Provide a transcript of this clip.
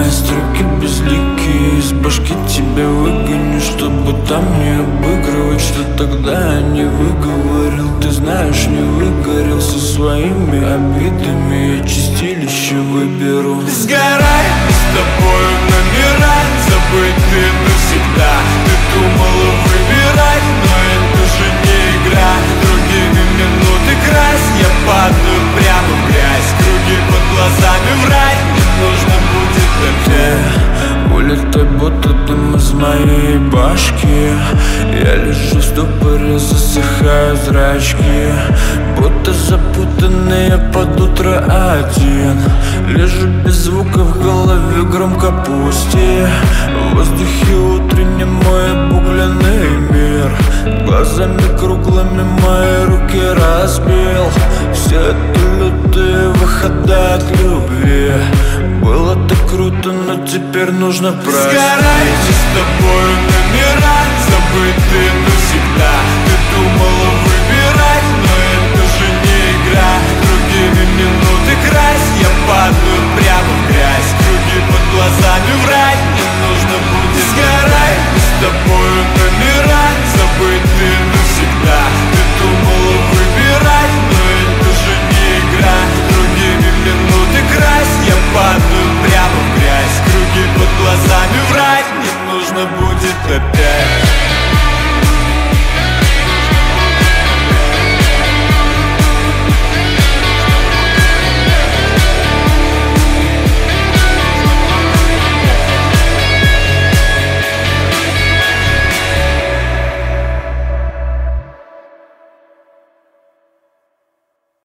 строки безликие, из башки тебя выгоню, чтобы там не обыгрывать, что тогда я не выговорил. Ты знаешь, не выгорел со своими обидами, я чистилище выберу. Сгорай, с тобою номера забыты навсегда. Ты думала выбирать, но это же не игра. Другими минуты крась, я падаю прямо в грязь. Круги под глазами врать, не нужно будет опять. Улетай, будто дым из моей башки. Я лежу в ступоре, засыхаю зрачки, будто запутанные под утро один. Лежу без звука, в голове громко пусти. В воздухе утреннем мой обугленный мир. Глазами круглыми мои руки разбил. Все это лютые выхода от любви. Было так круто, но теперь нужно простить. Сгорайте с тобою номера забыты навсегда.